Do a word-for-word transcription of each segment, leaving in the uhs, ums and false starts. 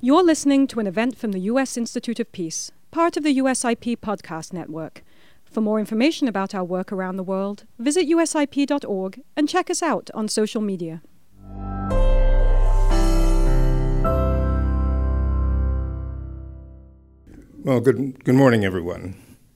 You're listening to an event from the U S Institute of Peace, part of the U S I P podcast network. For more information about our work around the world, visit U S I P dot org and check us out on social media. Well, good, good morning, everyone.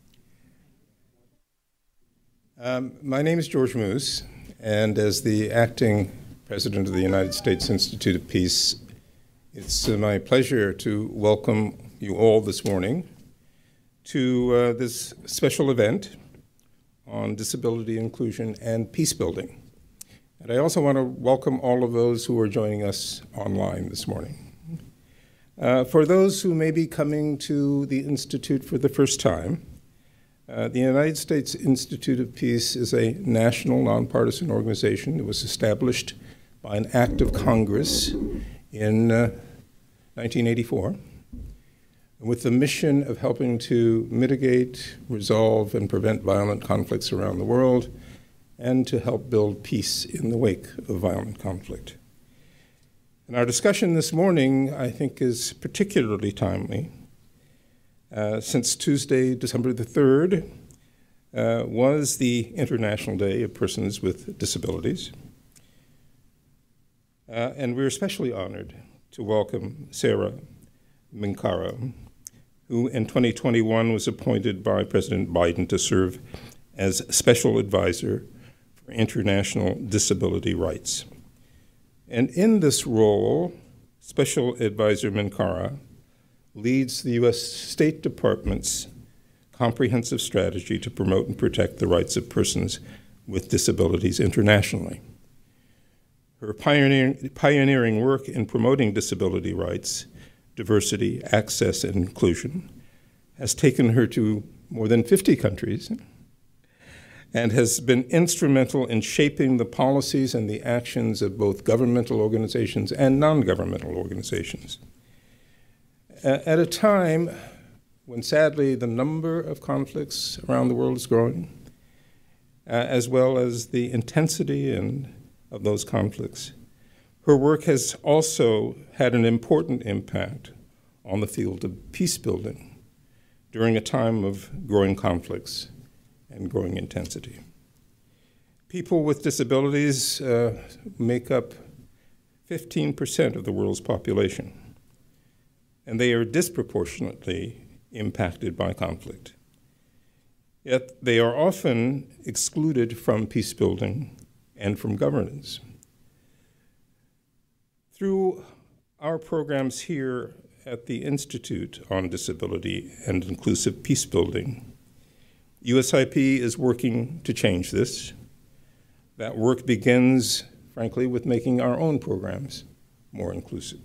Um, my name is George Moose, and as the acting president of the United States Institute of Peace, it's uh, my pleasure to welcome you all this morning to uh, this special event on disability inclusion and peace building. And I also want to welcome all of those who are joining us online this morning. Uh, for those who may be coming to the Institute for the first time, uh, the United States Institute of Peace is a national nonpartisan organization. It was established by an act of Congress in uh, nineteen eighty-four, with the mission of helping to mitigate, resolve, and prevent violent conflicts around the world, and to help build peace in the wake of violent conflict. And our discussion this morning, I think, is particularly timely, uh, since Tuesday, December the third, uh, was the International Day of Persons with Disabilities. Uh, and we're especially honored to welcome Sarah Minkara, who in twenty twenty-one was appointed by President Biden to serve as Special Advisor for International Disability Rights. And in this role, Special Advisor Minkara leads the U S State Department's comprehensive strategy to promote and protect the rights of persons with disabilities internationally. Her pioneering, pioneering work in promoting disability rights, diversity, access, and inclusion has taken her to more than fifty countries and has been instrumental in shaping the policies and the actions of both governmental organizations and non-governmental organizations. At a time when, sadly, the number of conflicts around the world is growing, uh, as well as the intensity and of those conflicts, her work has also had an important impact on the field of peace building during a time of growing conflicts and growing intensity. People with disabilities uh, make up fifteen percent of the world's population, and they are disproportionately impacted by conflict. Yet they are often excluded from peace building and from governance. Through our programs here at the Institute on Disability and Inclusive Peace Building, U S I P is working to change this. That work begins, frankly, with making our own programs more inclusive.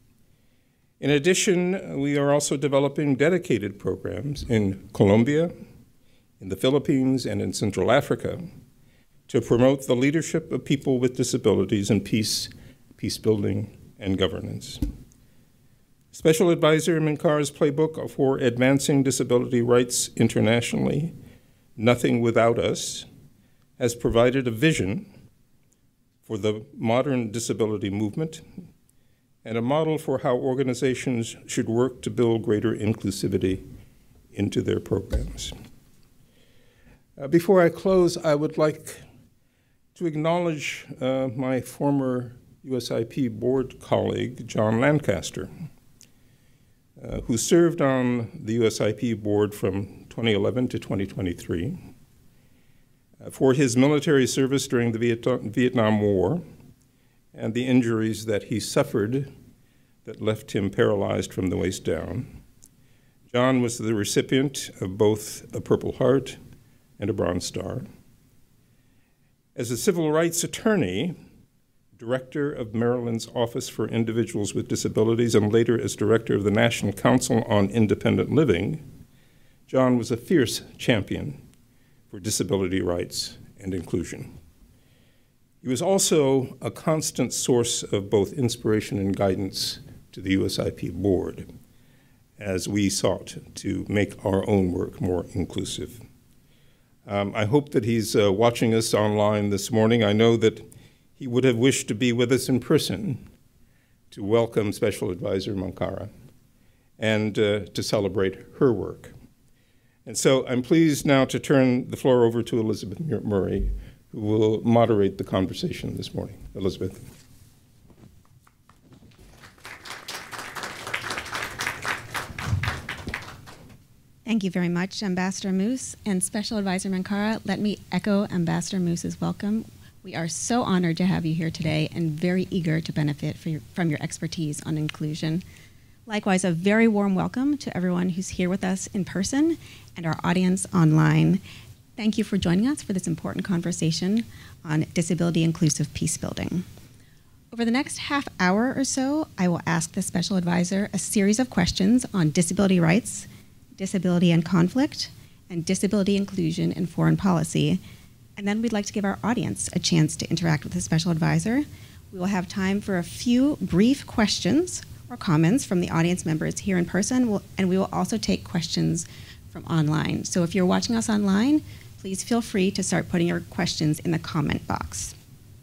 In addition, we are also developing dedicated programs in Colombia, in the Philippines, and in Central Africa to promote the leadership of people with disabilities in peace, peace building, and governance. Special Advisor Minkara's playbook for advancing disability rights internationally, Nothing Without Us, has provided a vision for the modern disability movement and a model for how organizations should work to build greater inclusivity into their programs. Uh, before I close, I would like to acknowledge uh, my former U S I P board colleague, John Lancaster, uh, who served on the U S I P board from twenty eleven to twenty twenty-three, uh, for his military service during the Viet- Vietnam War and the injuries that he suffered that left him paralyzed from the waist down. John was the recipient of both a Purple Heart and a Bronze Star. As a civil rights attorney, director of Maryland's Office for Individuals with Disabilities, and later as director of the National Council on Independent Living, John was a fierce champion for disability rights and inclusion. He was also a constant source of both inspiration and guidance to the U S I P board as we sought to make our own work more inclusive. Um, I hope that he's uh, watching us online this morning. I know that he would have wished to be with us in person, to welcome Special Advisor Mankara and uh, to celebrate her work. And so I'm pleased now to turn the floor over to Elizabeth Murray, who will moderate the conversation this morning. Elizabeth. Thank you very much, Ambassador Moose and Special Advisor Mankara. Let me echo Ambassador Moose's welcome. We are so honored to have you here today and very eager to benefit for your, from your expertise on inclusion. Likewise, a very warm welcome to everyone who's here with us in person and our audience online. Thank you for joining us for this important conversation on disability-inclusive peace building. Over the next half hour or so, I will ask the Special Advisor a series of questions on disability rights, disability and conflict, and disability inclusion in foreign policy. And then we'd like to give our audience a chance to interact with the Special Advisor. We will have time for a few brief questions or comments from the audience members here in person, we'll, and we will also take questions from online. So if you're watching us online, please feel free to start putting your questions in the comment box.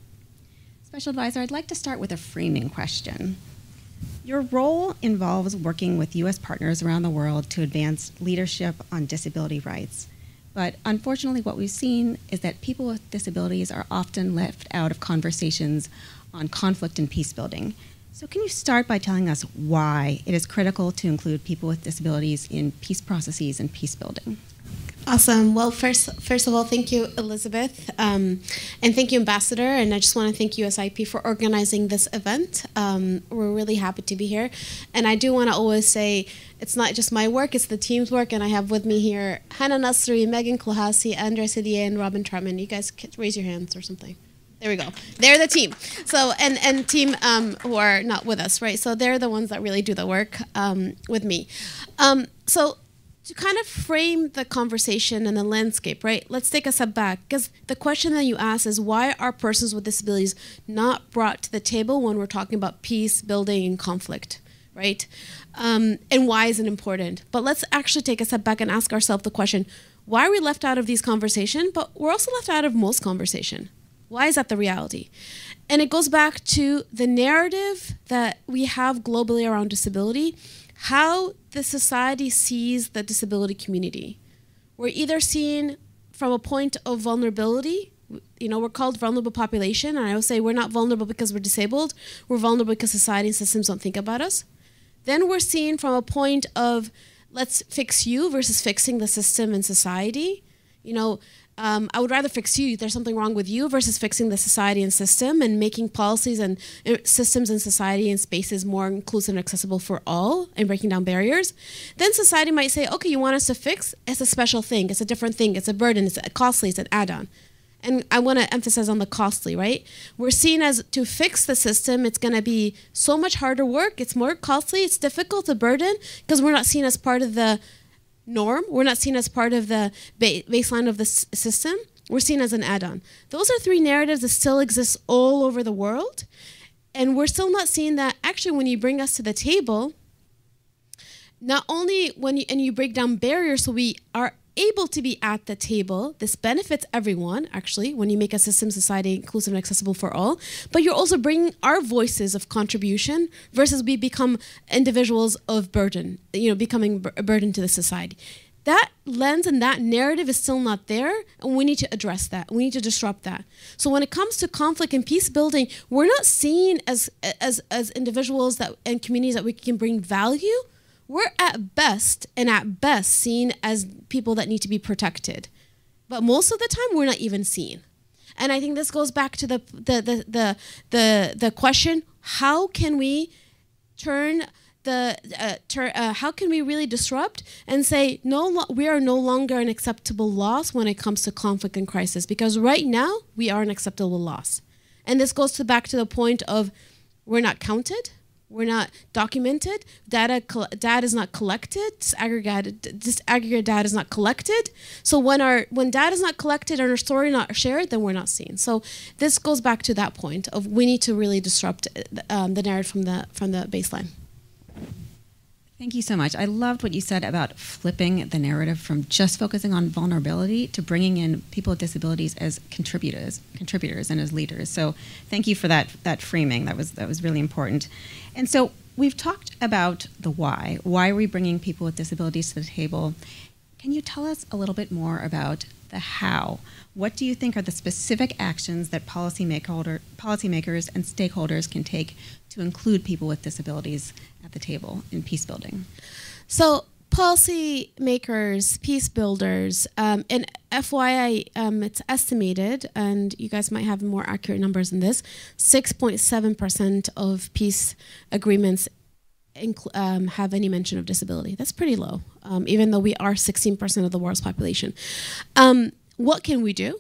Special Advisor, I'd like to start with a framing question. Your role involves working with U S partners around the world to advance leadership on disability rights. But unfortunately, what we've seen is that people with disabilities are often left out of conversations on conflict and peace building. So can you start by telling us why it is critical to include people with disabilities in peace processes and peace building? Awesome. Well, first, first of all, thank you, Elizabeth, um, and thank you, Ambassador. And I just want to thank U S I P for organizing this event. Um, we're really happy to be here. And I do want to always say it's not just my work; it's the team's work. And I have with me here Hannah Nasri, Megan Klahasi, Andrea Sidier, and Robin Trotman. You guys can raise your hands or something. There we go. They're the team. So and and team um, who are not with us, right? So they're the ones that really do the work um, with me. Um, so. To kind of frame the conversation and the landscape, right? Let's take a step back, because the question that you ask is, why are persons with disabilities not brought to the table when we're talking about peace, building, and conflict, right? Um, and why is it important? But let's actually take a step back and ask ourselves the question, why are we left out of these conversations? But we're also left out of most conversation. Why is that the reality? And it goes back to the narrative that we have globally around disability, how the society sees the disability community. We're either seen from a point of vulnerability, you know, we're called vulnerable population, and I would say we're not vulnerable because we're disabled, we're vulnerable because society and systems don't think about us. Then we're seen from a point of let's fix you versus fixing the system and society. You know, Um, I would rather fix you, there's something wrong with you, versus fixing the society and system and making policies and uh, systems and society and spaces more inclusive and accessible for all and breaking down barriers. Then society might say, okay, you want us to fix? It's a special thing, it's a different thing, it's a burden, it's a costly, it's an add-on. And I want to emphasize on the costly, right? We're seen as to fix the system, it's going to be so much harder work, it's more costly, it's difficult, a burden, because we're not seen as part of the norm. We're not seen as part of the ba- baseline of the s- system. We're seen as an add-on. Those are three narratives that still exist all over the world. And we're still not seeing that actually when you bring us to the table, not only when you, and you break down barriers so we are able to be at the table, this benefits everyone, actually, when you make a system society inclusive and accessible for all, but you're also bringing our voices of contribution versus we become individuals of burden, you know, becoming a burden to the society. That lens and that narrative is still not there, and we need to address that. We need to disrupt that. So when it comes to conflict and peace building, we're not seen as as as individuals that and communities that we can bring value. We're at best and at best seen as people that need to be protected. But most of the time, we're not even seen. And I think this goes back to the the the the the, the question, how can we turn the uh, tur- uh, how can we really disrupt and say no lo- we are no longer an acceptable loss when it comes to conflict and crisis, because right now we are an acceptable loss. And this goes to back to the point of we're not counted. We're not documented. Data data is not collected. Disaggregated, disaggregated data is not collected. So when our when data is not collected and our story not shared, then we're not seen. So this goes back to that point of we need to really disrupt um, the narrative from the from the baseline. Thank you so much. I loved what you said about flipping the narrative from just focusing on vulnerability to bringing in people with disabilities as contributors, contributors and as leaders. So thank you for that that framing. That was that was really important. And so we've talked about the why. Why are we bringing people with disabilities to the table? Can you tell us a little bit more about the how? What do you think are the specific actions that policymaker, policymakers and stakeholders can take to include people with disabilities at the table in peace building? So policy makers, peace builders, um, and F Y I, um, it's estimated, and you guys might have more accurate numbers than this, six point seven percent of peace agreements inc- um, have any mention of disability. That's pretty low, um, even though we are sixteen percent of the world's population. Um, what can we do?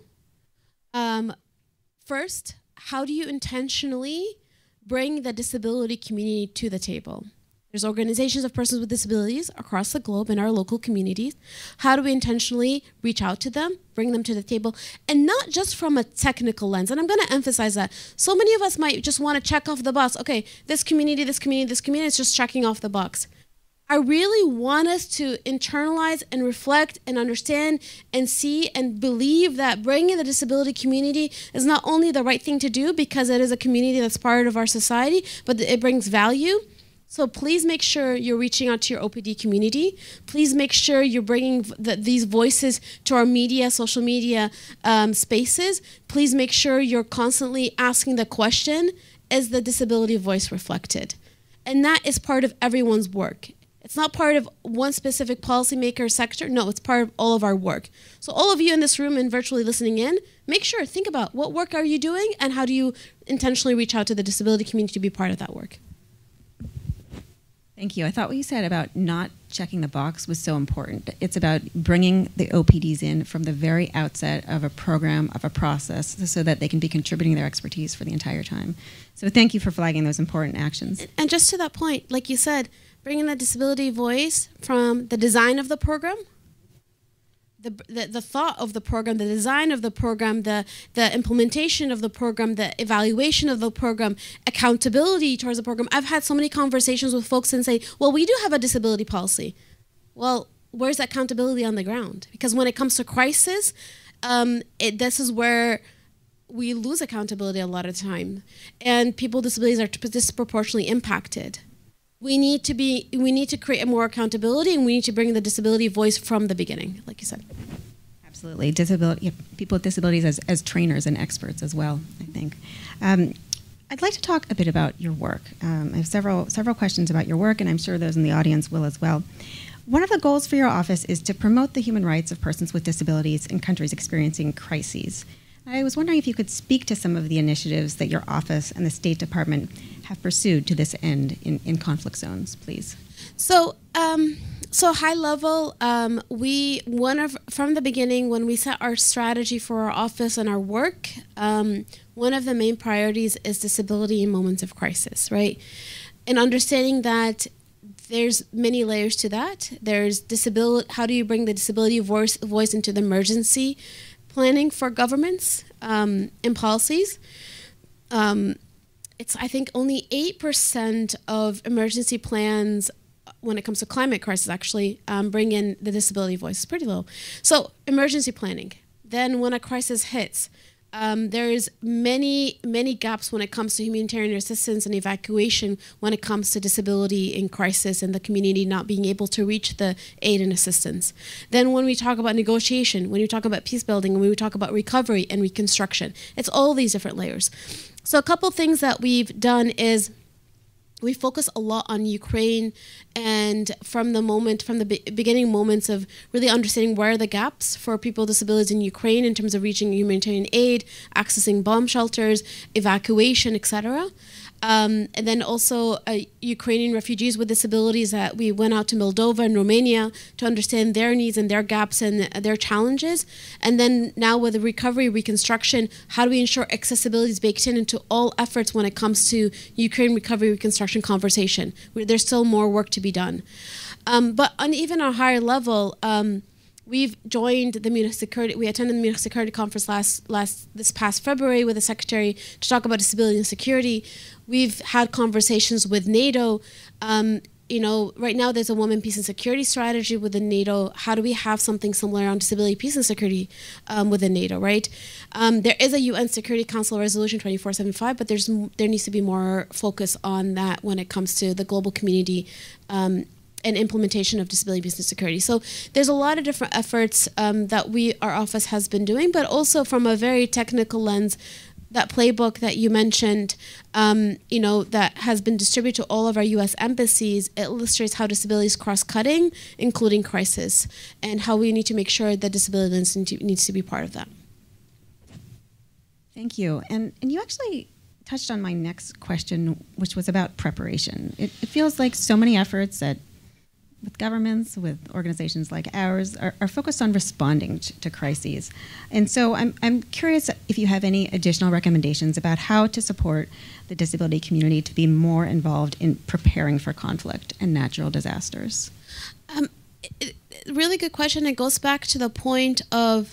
Um, first, how do you intentionally bring the disability community to the table? There's organizations of persons with disabilities across the globe in our local communities. How do we intentionally reach out to them, bring them to the table, and not just from a technical lens? And I'm going to emphasize that. So many of us might just want to check off the box. Okay, this community, this community, this community is just checking off the box. I really want us to internalize and reflect and understand and see and believe that bringing the disability community is not only the right thing to do because it is a community that's part of our society, but it brings value. So please make sure you're reaching out to your O P D community. Please make sure you're bringing the, these voices to our media, social media um, spaces. Please make sure you're constantly asking the question, is the disability voice reflected? And that is part of everyone's work. It's not part of one specific policymaker sector. No, it's part of all of our work. So all of you in this room and virtually listening in, make sure, think about what work are you doing and how do you intentionally reach out to the disability community to be part of that work. Thank you. I thought what you said about not checking the box was so important. It's about bringing the O P Ds in from the very outset of a program, of a process, so that they can be contributing their expertise for the entire time. So thank you for flagging those important actions. And just to that point, like you said, bringing the disability voice from the design of the program, the, the the thought of the program, the design of the program, the, the implementation of the program, the evaluation of the program, accountability towards the program. I've had so many conversations with folks and say, well, we do have a disability policy. Well, where's the accountability on the ground? Because when it comes to crisis, um, it, this is where we lose accountability a lot of time. And people with disabilities are disproportionately impacted. We need to be, we need to create more accountability, and we need to bring the disability voice from the beginning, like you said. Absolutely. Disability, people with disabilities as, as trainers and experts as well, I think. Um, I'd like to talk a bit about your work. Um, I have several, several questions about your work, and I'm sure those in the audience will as well. One of the goals for your office is to promote the human rights of persons with disabilities in countries experiencing crises. I was wondering if you could speak to some of the initiatives that your office and the State Department have pursued to this end in, in conflict zones, please. So, um, so high level, um, we one of from the beginning when we set our strategy for our office and our work, um, one of the main priorities is disability in moments of crisis, right? And understanding that there's many layers to that. There's disability. How do you bring the disability voice voice into the emergency planning for governments um, and policies? Um, it's, I think, only eight percent of emergency plans when it comes to climate crisis actually um, bring in the disability voice. It's pretty low. So emergency planning. Then when a crisis hits, um, there's many, many gaps when it comes to humanitarian assistance and evacuation when it comes to disability in crisis and the community not being able to reach the aid and assistance. Then when we talk about negotiation, when we talk about peace building, when we talk about recovery and reconstruction, it's all these different layers. So a couple things that we've done is we focus a lot on Ukraine, and from the moment, from the be- beginning moments of really understanding where are the gaps for people with disabilities in Ukraine in terms of reaching humanitarian aid, accessing bomb shelters, evacuation, et cetera. Um, and then also uh, Ukrainian refugees with disabilities that we went out to Moldova and Romania to understand their needs and their gaps and their challenges. And then now with the recovery, reconstruction, how do we ensure accessibility is baked in into all efforts when it comes to Ukraine recovery, reconstruction conversation? There's still more work to be done. Um, but on even a higher level, um, we've joined the Munich Security. We attended the Munich Security Conference last last this past February with the Secretary to talk about disability and security. We've had conversations with NATO, um, you know, right now there's a women, peace and security strategy within NATO. How do we have something similar around disability, peace and security um, within NATO, right? Um, there is a U N Security Council Resolution twenty-four seventy-five, but there's there needs to be more focus on that when it comes to the global community um, and implementation of disability, peace and security. So there's a lot of different efforts um, that we, our office has been doing, but also from a very technical lens. That playbook that you mentioned, um, you know, that has been distributed to all of our U S embassies, it illustrates how disability is cross-cutting, including crisis, and how we need to make sure that disability lens needs to be part of that. Thank you. And and you actually touched on my next question, which was about preparation. It, it feels like so many efforts that with governments, with organizations like ours, are, are focused on responding to, to crises. And so I'm, I'm curious if you have any additional recommendations about how to support the disability community to be more involved in preparing for conflict and natural disasters. Um, it, it, really good question. It goes back to the point of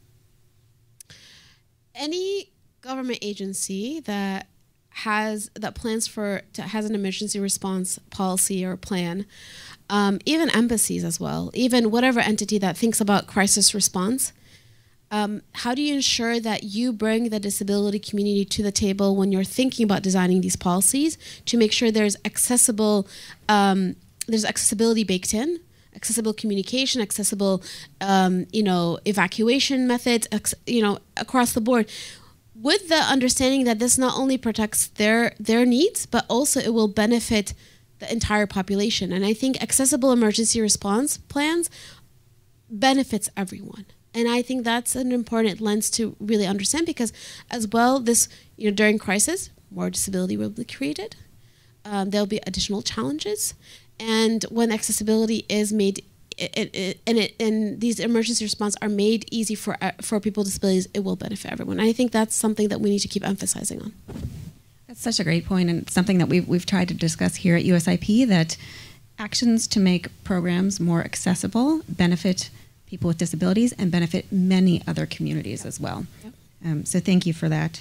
any government agency that has that plans for to, has an emergency response policy or plan. Um, even embassies as well, even whatever entity that thinks about crisis response, um, how do you ensure that you bring the disability community to the table when you're thinking about designing these policies to make sure there's accessible, um, there's accessibility baked in, accessible communication, accessible, um, you know, evacuation methods, ex- you know, across the board, with the understanding that this not only protects their their needs, but also it will benefit the entire population. And I think accessible emergency response plans benefits everyone. And I think that's an important lens to really understand, because as well, this, you know, during crisis, more disability will be created. Um, there'll be additional challenges. And when accessibility is made, it, it, and, it, and these emergency response are made easy for, uh, for people with disabilities, it will benefit everyone. And I think that's something that we need to keep emphasizing on. That's such a great point, and something that we've, we've tried to discuss here at U S I P, that actions to make programs more accessible benefit people with disabilities and benefit many other communities as well. Yep. Um, so thank you for that.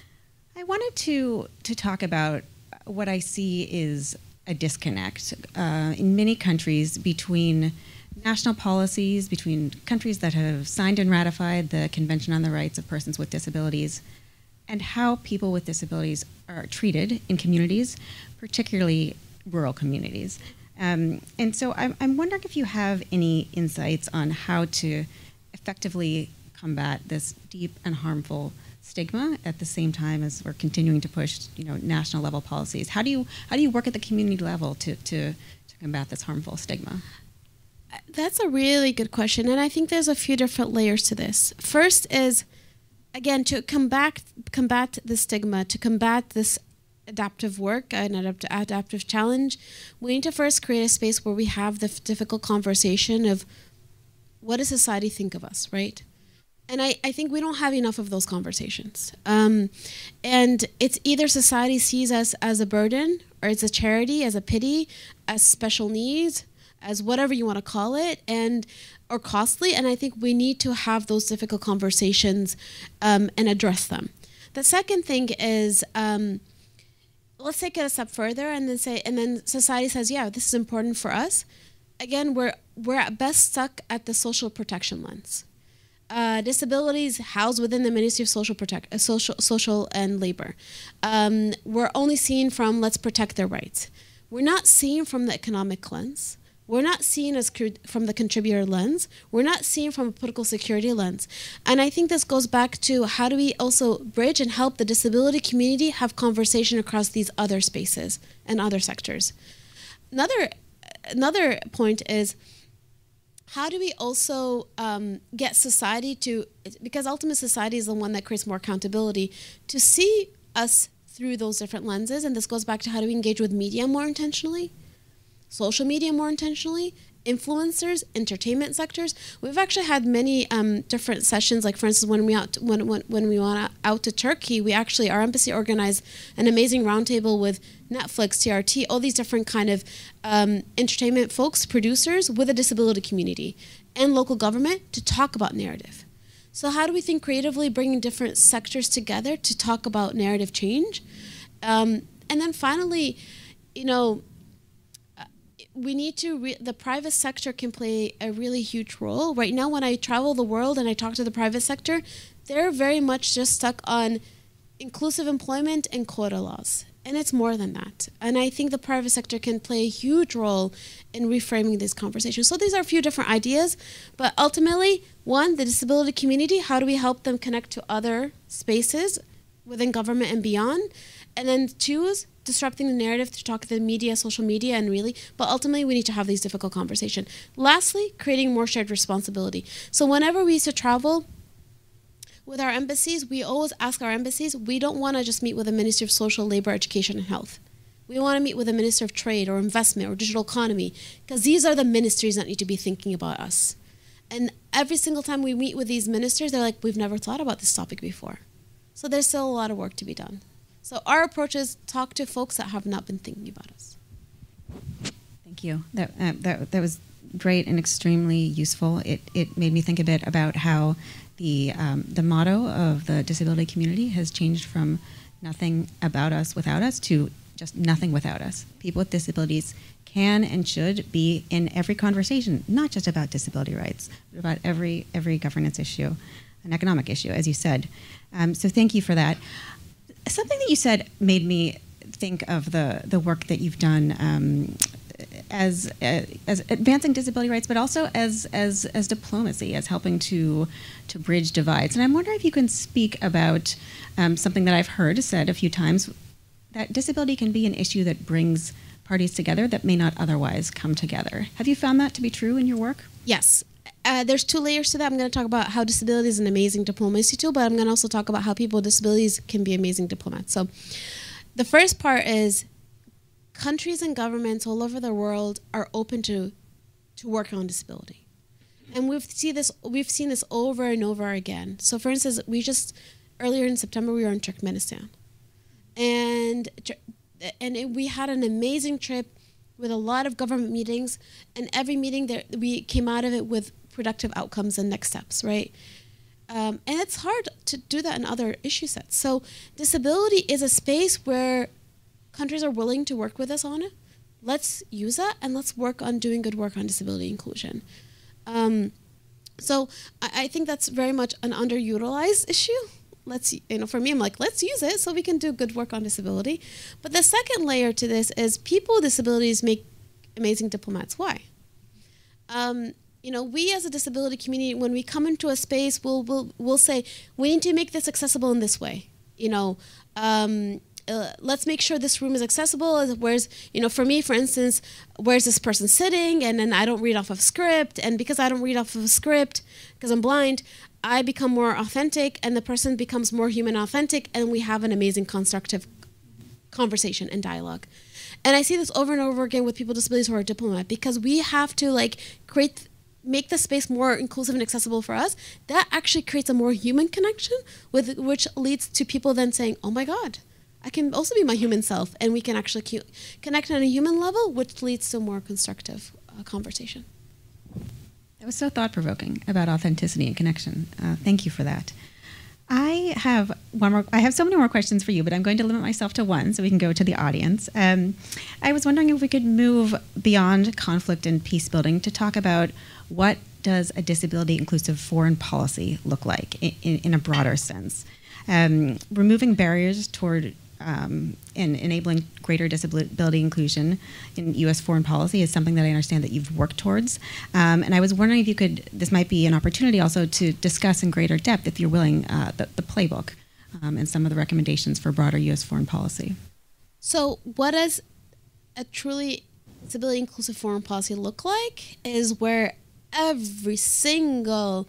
I wanted to, to talk about what I see is a disconnect uh, in many countries between national policies, between countries that have signed and ratified the Convention on the Rights of Persons with Disabilities, and how people with disabilities are treated in communities, particularly rural communities. Um, and so I'm, I'm wondering if you have any insights on how to effectively combat this deep and harmful stigma at the same time as we're continuing to push, you know, national level policies. How do you how do you work at the community level to, to, to combat this harmful stigma? That's a really good question, and I think there's a few different layers to this. First is, again, to combat combat the stigma, to combat this adaptive work, an adapt- adaptive challenge, we need to first create a space where we have the f- difficult conversation of what does society think of us, right? And I, I think we don't have enough of those conversations. Um, and it's either society sees us as a burden, or it's a charity, as a pity, as special needs, as whatever you want to call it, and or costly. And I think we need to have those difficult conversations um, and address them. The second thing is, um, let's take it a step further and then say, and then society says, yeah, this is important for us. Again, we're we're at best stuck at the social protection lens. Uh, disabilities housed within the Ministry of Social Protect, uh, Social, Social and Labor. Um, we're only seeing from let's protect their rights. We're not seeing from the economic lens. We're not seeing as co- from the contributor lens. We're not seeing from a political security lens. And I think this goes back to how do we also bridge and help the disability community have conversation across these other spaces and other sectors. Another, another point is, how do we also um, get society to, because ultimately society is the one that creates more accountability, to see us through those different lenses? And this goes back to how do we engage with media more intentionally, social media more intentionally, influencers, entertainment sectors. We've actually had many um, different sessions. Like for instance, when we out when when, when we went out to Turkey, we actually, our embassy organized an amazing roundtable with Netflix, T R T, all these different kind of um, entertainment folks, producers with a disability community and local government to talk about narrative. So how do we think creatively, bringing different sectors together to talk about narrative change? Um, and then finally, you know, we need to, re- the private sector can play a really huge role. Right now, when I travel the world and I talk to the private sector, they're very much just stuck on inclusive employment and quota laws. And it's more than that. And I think the private sector can play a huge role in reframing these conversations. So these are a few different ideas. But ultimately, one, the disability community, how do we help them connect to other spaces within government and beyond? And then two is disrupting the narrative to talk to the media, social media, and really, but ultimately we need to have these difficult conversations. Lastly, creating more shared responsibility. So whenever we used to travel with our embassies, we always ask our embassies, we don't want to just meet with the Ministry of Social, Labor, Education, and Health. We want to meet with the Minister of Trade or Investment or Digital Economy, because these are the ministries that need to be thinking about us. And every single time we meet with these ministers, they're like, we've never thought about this topic before. So there's still a lot of work to be done. So our approach is talk to folks that have not been thinking about us. Thank you. That, uh, that, that was great and extremely useful. It, it made me think a bit about how the, um, the motto of the disability community has changed from nothing about us without us to just nothing without us. People with disabilities can and should be in every conversation, not just about disability rights, but about every, every governance issue, an economic issue, as you said. Um, so thank you for that. Something that you said made me think of the, the work that you've done um, as uh, as advancing disability rights, but also as as as diplomacy, as helping to to bridge divides. And I'm wondering if you can speak about um, something that I've heard said a few times, that disability can be an issue that brings parties together that may not otherwise come together. Have you found that to be true in your work? Yes. Uh, there's two layers to that. I'm going to talk about how disability is an amazing diplomacy tool, but I'm going to also talk about how people with disabilities can be amazing diplomats. So the first part is countries and governments all over the world are open to to work on disability. And we've seen this we've seen this over and over again. So for instance, we just earlier in September we were in Turkmenistan. And and it, we had an amazing trip with a lot of government meetings, and every meeting there we came out of it with productive outcomes and next steps, right? Um, and it's hard to do that in other issue sets. So disability is a space where countries are willing to work with us on it. Let's use that, and let's work on doing good work on disability inclusion. Um, so I, I think that's very much an underutilized issue. Let's, you know, for me, I'm like, let's use it so we can do good work on disability. But the second layer to this is people with disabilities make amazing diplomats. Why? Um, you know, we as a disability community, when we come into a space, we'll we'll we'll say we need to make this accessible in this way. You know, um, uh, let's make sure this room is accessible. Where's, you know, for me, for instance, where's this person sitting? And then I don't read off of a script, and because I don't read off of a script, because I'm blind, I become more authentic, and the person becomes more human authentic, and we have an amazing constructive conversation and dialogue. And I see this over and over again with people with disabilities who are diplomat, because we have to like create, make the space more inclusive and accessible for us. That actually creates a more human connection, with which leads to people then saying, oh my God, I can also be my human self, and we can actually connect on a human level, which leads to more constructive uh, conversation. That was so thought-provoking about authenticity and connection. Uh, thank you for that. I have one more. I have so many more questions for you, but I'm going to limit myself to one so we can go to the audience. Um, I was wondering if we could move beyond conflict and peace building to talk about what does a disability-inclusive foreign policy look like in, in, in a broader sense. Um, removing barriers toward Um, and enabling greater disability inclusion in U S foreign policy is something that I understand that you've worked towards. Um, and I was wondering if you could, this might be an opportunity also to discuss in greater depth, if you're willing, uh, the, the playbook um, and some of the recommendations for broader U S foreign policy. So what does a truly disability inclusive foreign policy look like is where every single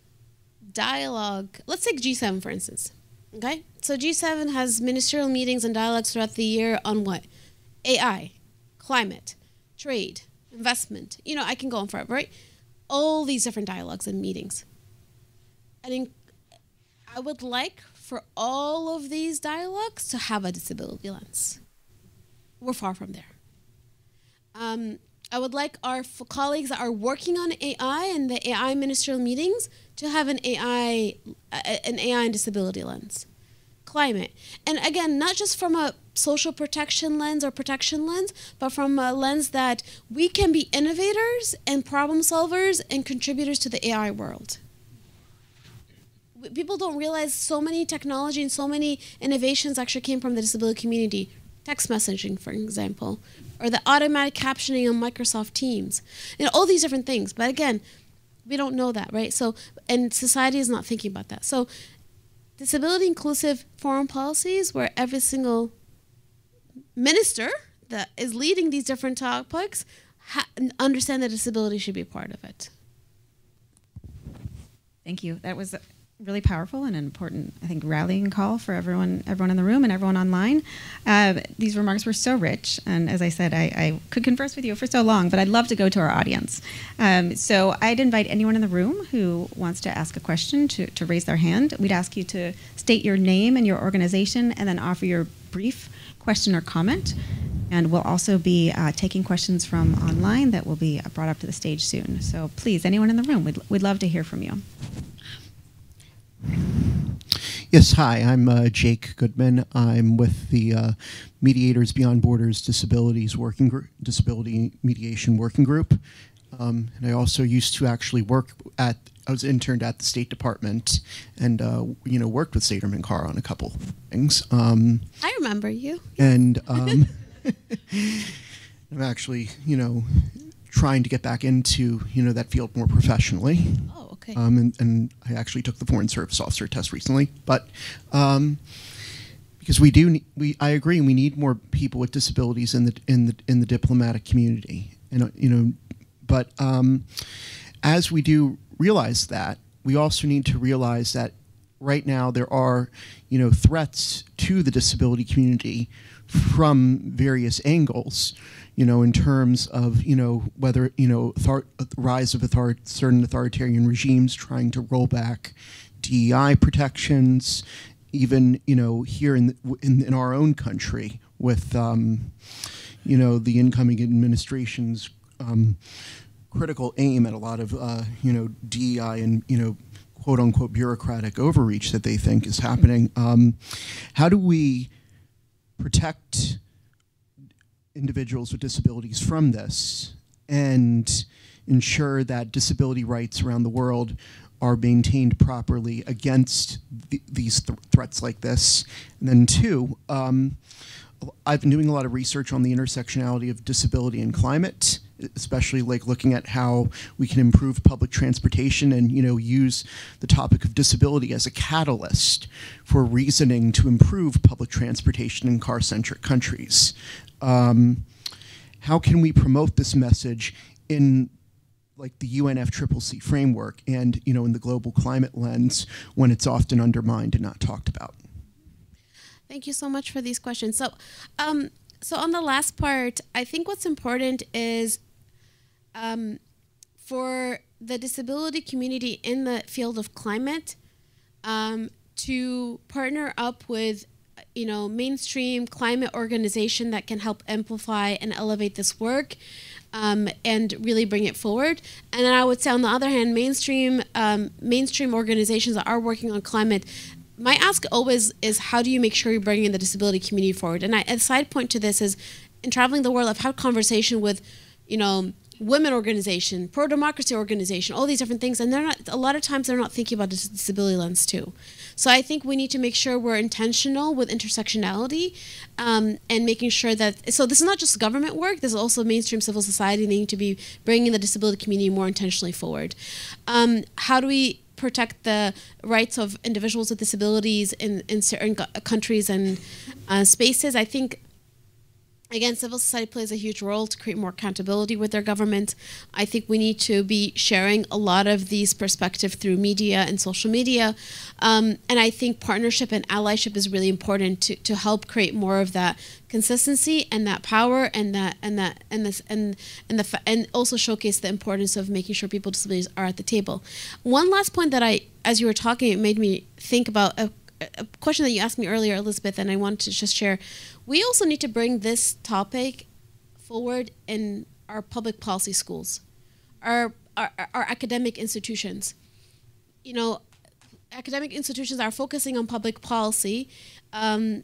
dialogue, let's take G seven for instance. Okay, so G seven has ministerial meetings and dialogues throughout the year on what? A I, climate, trade, investment. You know, I can go on forever, right? All these different dialogues and meetings. And in, I would like for all of these dialogues to have a disability lens. We're far from there. Um, I would like our f- colleagues that are working on A I and the A I ministerial meetings to have an A I, uh, an A I and disability lens. Climate. And again, not just from a social protection lens or protection lens, but from a lens that we can be innovators and problem solvers and contributors to the A I world. People don't realize so many technology and so many innovations actually came from the disability community. Text messaging, for example, or the automatic captioning on Microsoft Teams, and all these different things. But again, we don't know that, right? So, and society is not thinking about that. So, disability inclusive foreign policies, where every single minister that is leading these different topics ha- understand that disability should be part of it. Thank you. That was really powerful and an important, I think, rallying call for everyone, everyone in the room and everyone online. Uh, these remarks were so rich, and as I said, I, I could converse with you for so long, but I'd love to go to our audience. Um, so I'd invite anyone in the room who wants to ask a question to, to raise their hand. We'd ask you to state your name and your organization, and then offer your brief question or comment. And we'll also be uh, taking questions from online that will be brought up to the stage soon. So please, anyone in the room, we'd, we'd love to hear from you. Yes, hi, I'm uh, Jake Goodman. I'm with the uh, Mediators Beyond Borders Disabilities Working Group, Disability Mediation Working Group. Um, and I also used to actually work at, I was interned at the State Department and, uh, you know, worked with Sater Mankara on a couple things. Um, I remember you. And um, I'm actually, you know, trying to get back into, you know, that field more professionally. Oh, okay. Um, and, and I actually took the Foreign Service Officer test recently. But um, because we do, we I agree, we need more people with disabilities in the in the in the diplomatic community. And uh, you know, but um, as we do realize that, we also need to realize that right now there are, you know, threats to the disability community from various angles, you know, in terms of, you know, whether, you know, author- rise of author- certain authoritarian regimes trying to roll back D E I protections, even, you know, here in, the, in, in our own country with, um, you know, the incoming administration's um, critical aim at a lot of, uh, you know, D E I and, you know, quote unquote bureaucratic overreach that they think is happening. Um, how do we protect individuals with disabilities from this and ensure that disability rights around the world are maintained properly against th- these th- threats like this? And then two, um, I've been doing a lot of research on the intersectionality of disability and climate, especially like looking at how we can improve public transportation and, you know, use the topic of disability as a catalyst for reasoning to improve public transportation in car-centric countries. Um, how can we promote this message in like the U N F C C C framework and, you know, in the global climate lens when it's often undermined and not talked about? Thank you so much for these questions. So, um, so on the last part, I think what's important is um, for the disability community in the field of climate um, to partner up with, you know, mainstream climate organization that can help amplify and elevate this work um, and really bring it forward. And then I would say, on the other hand, mainstream um, mainstream organizations that are working on climate. My ask always is, how do you make sure you're bringing the disability community forward? And I, a side point to this is, in traveling the world, I've had conversation with, you know, women organization, pro-democracy organization, all these different things, and they're not, a lot of times they're not thinking about this disability lens too. So I think we need to make sure we're intentional with intersectionality um, and making sure that, so this is not just government work, this is also mainstream civil society needing to be bringing the disability community more intentionally forward. Um, how do we protect the rights of individuals with disabilities in, in certain countries and uh, spaces? I think, again, civil society plays a huge role to create more accountability with their government. I think we need to be sharing a lot of these perspectives through media and social media. Um, and I think partnership and allyship is really important to, to help create more of that consistency and that power and that and that and this and and the and also showcase the importance of making sure people with disabilities are at the table. One last point that I, as you were talking, it made me think about a a question that you asked me earlier, Elizabeth, and I want to just share. We also need to bring this topic forward in our public policy schools, our, our, our academic institutions. You know, academic institutions are focusing on public policy, um,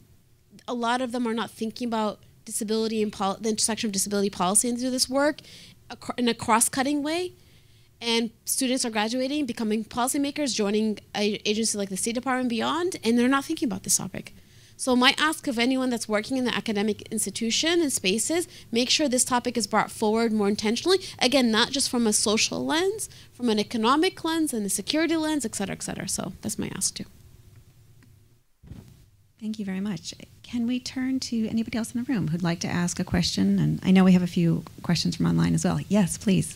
a lot of them are not thinking about disability and pol- the intersection of disability policy into this work in a cross-cutting way. And students are graduating, becoming policymakers, joining a agencies like the State Department and beyond, and they're not thinking about this topic. So my ask of anyone that's working in the academic institution and spaces, make sure this topic is brought forward more intentionally. Again, not just from a social lens, from an economic lens and a security lens, et cetera, et cetera. So that's my ask too. Thank you very much. Can we turn to anybody else in the room who'd like to ask a question? And I know we have a few questions from online as well. Yes, please.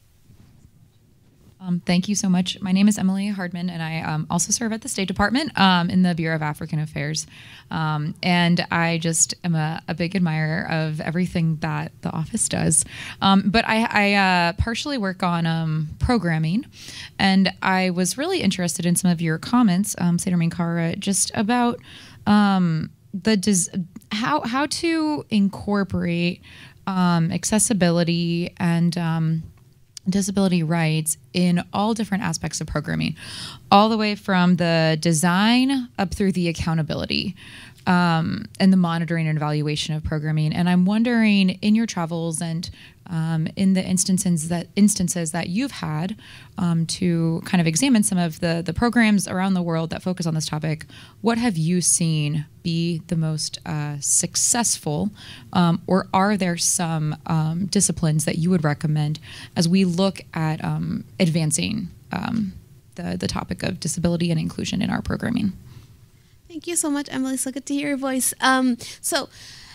Um, thank you so much. My name is Emily Hardman, and I um, also serve at the State Department um, in the Bureau of African Affairs. Um, and I just am a, a big admirer of everything that the office does. Um, but I, I uh, partially work on um, programming, and I was really interested in some of your comments, um, Senator Minkara, just about um, the des- how how to incorporate um, accessibility and um, disability rights in all different aspects of programming, all the way from the design up through the accountability um, and the monitoring and evaluation of programming. And I'm wondering, in your travels and um, in the instances that instances that you've had um, to kind of examine some of the the programs around the world that focus on this topic, what have you seen be the most uh, successful, um, or are there some um, disciplines that you would recommend as we look at um, advancing um, the the topic of disability and inclusion in our programming? Thank you so much, Emily. So good to hear your voice. Um, so.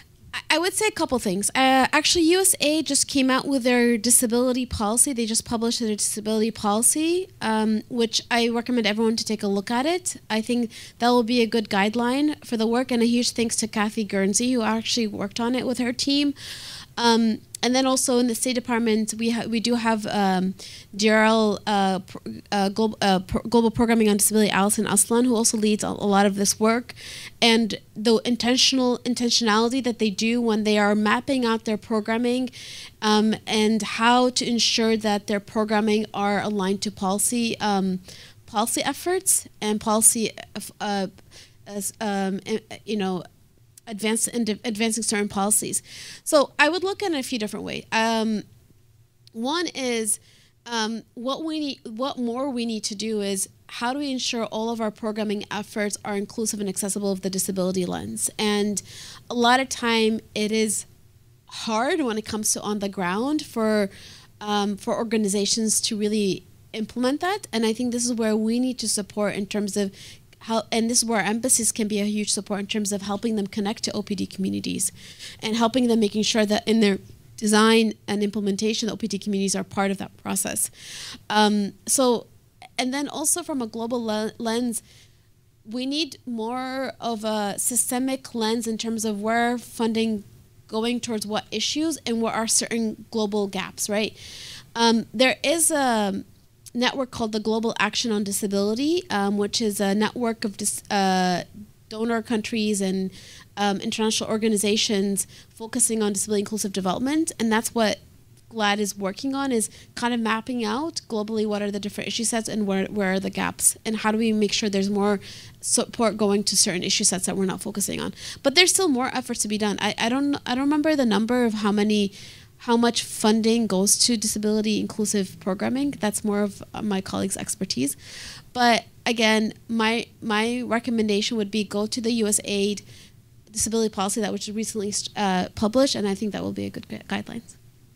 I would say a couple things. Uh, actually, U S A just came out with their disability policy. They just published their disability policy, um, which I recommend everyone to take a look at it. I think that will be a good guideline for the work, and a huge thanks to Kathy Guernsey, who actually worked on it with her team. Um, and then also in the State Department, we ha- we do have um, D R L uh, pr- uh, Global, uh, pr- Global Programming on Disability, Alison Aslan, who also leads a, a lot of this work. And the intentional intentionality that they do when they are mapping out their programming um, and how to ensure that their programming are aligned to policy um, policy efforts and policy, uh, as, um, you know, Advance and advancing certain policies. So I would look at it a few different ways. Um, one is um, what we need, what more we need to do is how do we ensure all of our programming efforts are inclusive and accessible of the disability lens? And a lot of time it is hard when it comes to on the ground for um, for organizations to really implement that. And I think this is where we need to support in terms of how, and this is where our embassies can be a huge support in terms of helping them connect to O P D communities and helping them making sure that in their design and implementation, the O P D communities are part of that process. Um, so, and then also from a global le- lens, we need more of a systemic lens in terms of where funding going towards what issues and what are certain global gaps, right? Um, there is a network called the Global Action on Disability, um, which is a network of dis- uh, donor countries and um, international organizations focusing on disability inclusive development. And that's what GLAD is working on, is kind of mapping out globally what are the different issue sets and where, where are the gaps and how do we make sure there's more support going to certain issue sets that we're not focusing on. But there's still more efforts to be done. I, I don't I don't remember the number of how many how much funding goes to disability inclusive programming. That's more of my colleague's expertise. But again, my my recommendation would be go to the U S A I D disability policy that was recently uh, published, and I think that will be a good gu- guidelines.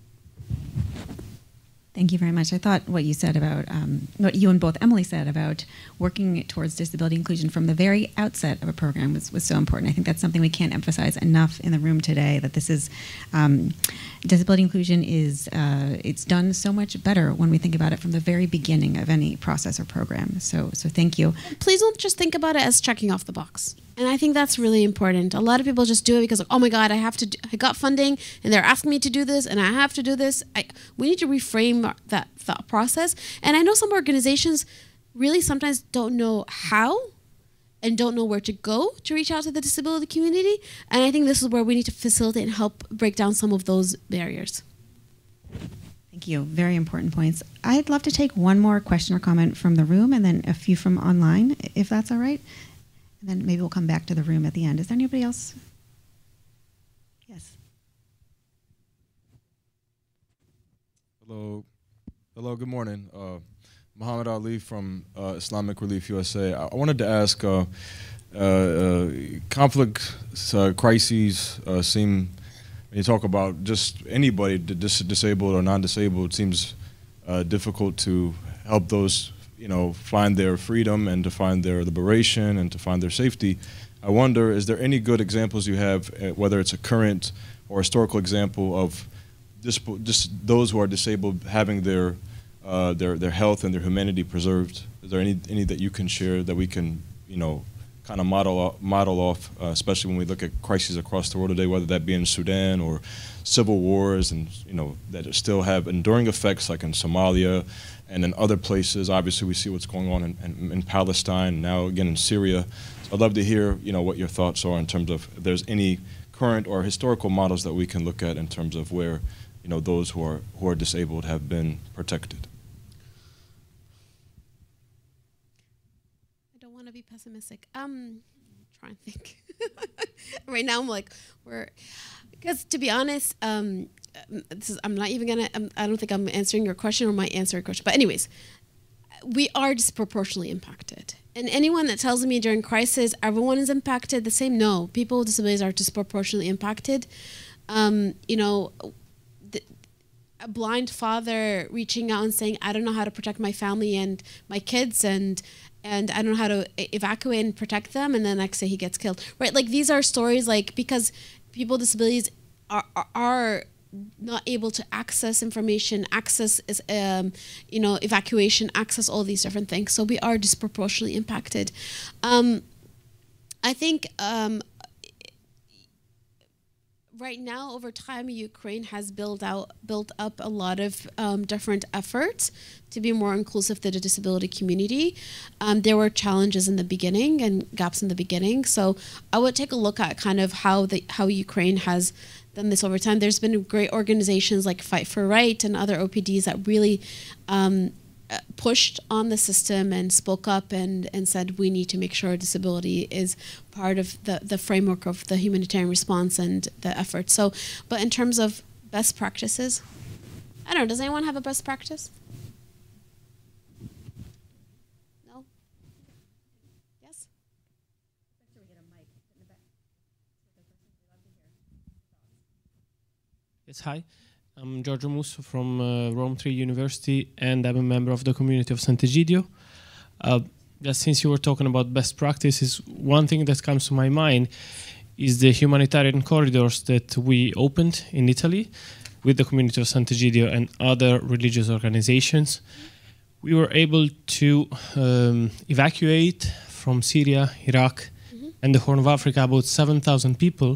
Thank you very much. I thought what you said about, um, what you and both Emily said about working towards disability inclusion from the very outset of a program was, was so important. I think that's something we can't emphasize enough in the room today, that this is, um, disability inclusion is, uh, it's done so much better when we think about it from the very beginning of any process or program. So, so thank you. Please don't just think about it as checking off the box. And I think that's really important. A lot of people just do it because, like, oh my God, I have to, do, I got funding and they're asking me to do this and I have to do this. I, we need to reframe that thought process. And I know some organizations really sometimes don't know how and don't know where to go to reach out to the disability community. And I think this is where we need to facilitate and help break down some of those barriers. Thank you. Very important points. I'd love to take one more question or comment from the room and then a few from online, if that's all right. And then maybe we'll come back to the room at the end. Is there anybody else Hello. Hello, good morning. Uh, Muhammad Ali from uh, Islamic Relief U S A. I, I wanted to ask, uh, uh, uh, conflict uh, crises uh, seem, when you talk about just anybody, dis disabled or non-disabled, it seems uh, difficult to help those, you know, find their freedom and to find their liberation and to find their safety. I wonder, is there any good examples you have, uh, whether it's a current or historical example of just, just those who are disabled having their, uh, their, their health and their humanity preserved? Is there any, any that you can share that we can, you know, kind of model, model off, uh, especially when we look at crises across the world today, whether that be in Sudan or civil wars, and you know that still have enduring effects, like in Somalia and in other places. Obviously, we see what's going on in, in, in Palestine, now again in Syria. So I'd love to hear, you know, what your thoughts are in terms of if there's any current or historical models that we can look at in terms of where, you know, those who are who are disabled have been protected. I don't want to be pessimistic. Um, trying to think. Right now, I'm like, we're, because to be honest, um, this is, I'm not even gonna. I'm, I don't think I'm answering your question or might answer your question. But anyways, we are disproportionately impacted. And anyone that tells me during crisis everyone is impacted the same, no, people with disabilities are disproportionately impacted. Um, you know, the, a blind father reaching out and saying, I don't know how to protect my family and my kids, and and I don't know how to evacuate and protect them, and then next day he gets killed, right? Like, these are stories, like, because people with disabilities are, are, are not able to access information, access, um, you know, evacuation, access all these different things. So we are disproportionately impacted. Um, I think um, right now, over time, Ukraine has built out, built up a lot of um, different efforts to be more inclusive to the disability community. Um, there were challenges in the beginning and gaps in the beginning. So I would take a look at kind of how the how Ukraine has done this over time. There's been great organizations like Fight for Right and other O P Ds that really um, pushed on the system and spoke up and, and said we need to make sure disability is part of the, the framework of the humanitarian response and the effort. So, but in terms of best practices, I don't know, does anyone have a best practice? No? Yes? Yes, hi. I'm Giorgio Musso from uh, Rome three University, and I'm a member of the community of Sant'Egidio. Uh, just since you were talking about best practices, one thing that comes to my mind is the humanitarian corridors that we opened in Italy with the community of Sant'Egidio and other religious organizations. We were able to um, evacuate from Syria, Iraq, mm-hmm. and the Horn of Africa about seven thousand people,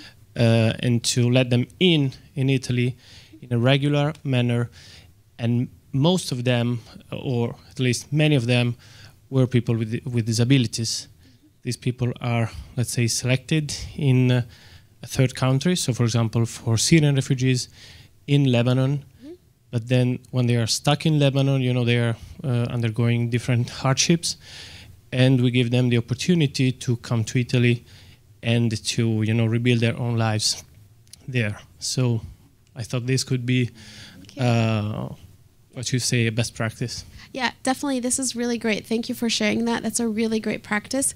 uh, and to let them in in Italy in a regular manner, and most of them, or at least many of them, were people with with disabilities. These people are, let's say, selected in uh, a third country. So, for example, for Syrian refugees in Lebanon, mm-hmm. but then when they are stuck in Lebanon, you know, they are uh, undergoing different hardships, and we give them the opportunity to come to Italy and to, you know, rebuild their own lives there. So I thought this could be, okay. uh, what you say, a best practice. Yeah, definitely. This is really great. Thank you for sharing that. That's a really great practice.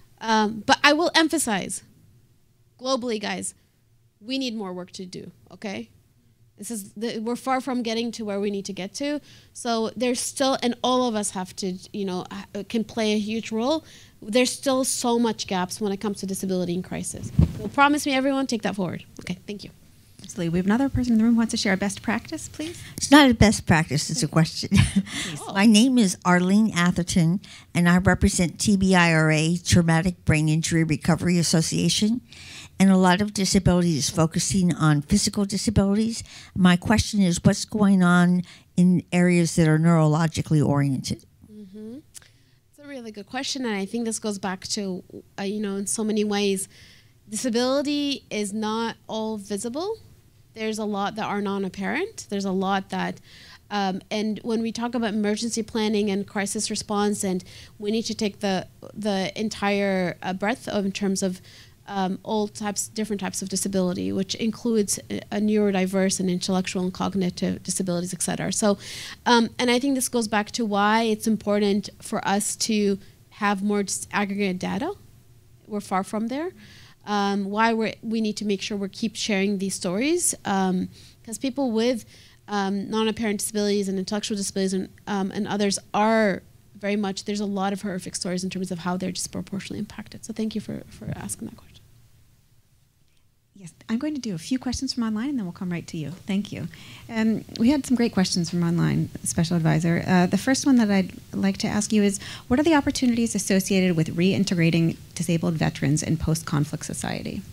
Um, but I will emphasize, globally, guys, we need more work to do, okay? This is the, we're far from getting to where we need to get to. So there's still, and all of us have to, you know, can play a huge role. There's still so much gaps when it comes to disability and crisis. So promise me, everyone, take that forward. Okay, thank you. Absolutely. We have another person in the room who wants to share a best practice, please. It's not a best practice, it's a question. Oh. My name is Arlene Atherton, and I represent T B I R A, Traumatic Brain Injury Recovery Association, and a lot of disability is focusing on physical disabilities. My question is, what's going on in areas that are neurologically oriented? Mm-hmm. It's a really good question, and I think this goes back to, uh, you know, in so many ways, disability is not all visible. There's a lot that are non-apparent. There's a lot that, um, and when we talk about emergency planning and crisis response, and we need to take the the entire uh, breadth of in terms of um, all types, different types of disability, which includes a, a neurodiverse and intellectual and cognitive disabilities, et cetera. So, um, and I think this goes back to why it's important for us to have more aggregate data. We're far from there. Um, why we we need to make sure we keep sharing these stories, because um, people with um, non-apparent disabilities and intellectual disabilities and, um, and others are very much, there's a lot of horrific stories in terms of how they're disproportionately impacted. So thank you for, for asking that question. Yes, I'm going to do a few questions from online, and then we'll come right to you. Thank you. Um, we had some great questions from online, Special Advisor. Uh, the first one that I'd like to ask you is, what are the opportunities associated with reintegrating disabled veterans in post-conflict society?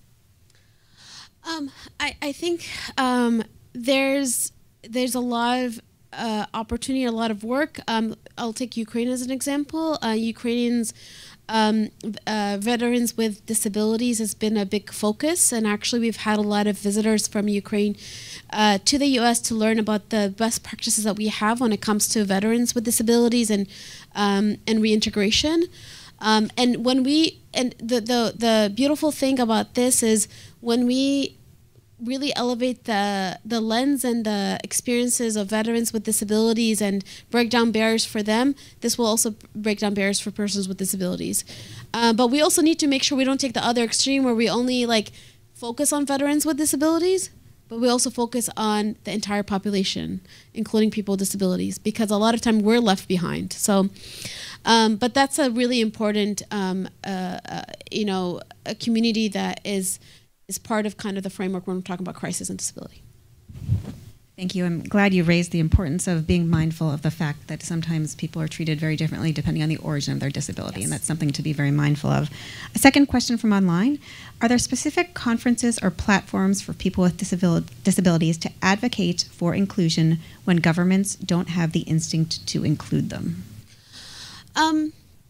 Um, I, I think um, there's there's a lot of uh, opportunity, a lot of work. Um, I'll take Ukraine as an example. Uh, Ukrainians Um, uh, veterans with disabilities has been a big focus, and actually we've had a lot of visitors from Ukraine uh, to the U S to learn about the best practices that we have when it comes to veterans with disabilities and um, and reintegration. Um, and when we and the, the the beautiful thing about this is when we really elevate the the lens and the experiences of veterans with disabilities and break down barriers for them, this will also break down barriers for persons with disabilities. Uh, but we also need to make sure we don't take the other extreme where we only like focus on veterans with disabilities, but we also focus on the entire population, including people with disabilities, because a lot of time we're left behind. So, um, but that's a really important, um, uh, uh, you know, a community that is is part of kind of the framework when we're talking about crisis and disability. Thank you. I'm glad you raised the importance of being mindful of the fact that sometimes people are treated very differently depending on the origin of their disability, yes. And that's something to be very mindful of. A second question from online. Are there specific conferences or platforms for people with disabil- disabilities to advocate for inclusion when governments don't have the instinct to include them? Um,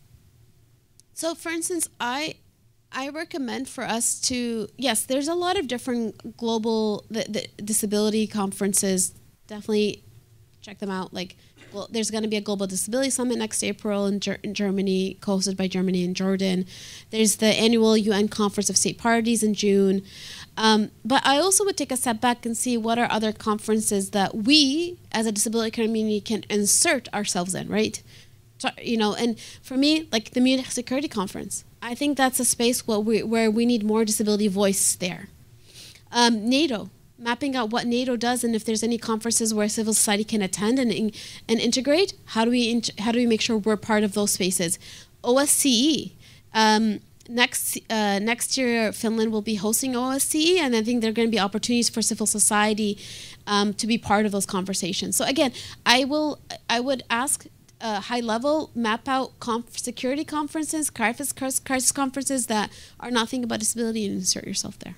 so, for instance, I... I recommend for us to, yes, there's a lot of different global the, the disability conferences. Definitely check them out. Like, well, there's going to be a Global Disability Summit next April in, Ger- in Germany, co-hosted by Germany and Jordan. There's the annual U N Conference of State Parties in June. Um, but I also would take a step back and see what are other conferences that we, as a disability community, can insert ourselves in, right? You know, and for me, like the Munich Security Conference, I think that's a space where we, where we need more disability voice there. Um, NATO, mapping out what NATO does, and if there's any conferences where civil society can attend and and integrate, how do we int- how do we make sure we're part of those spaces? O S C E. Um, next uh, next year, Finland will be hosting O S C E, and I think there are going to be opportunities for civil society um, to be part of those conversations. So again, I will I would ask. Uh, high level, map out conf- security conferences, crisis, crisis conferences that are not thinking about disability, and insert yourself there.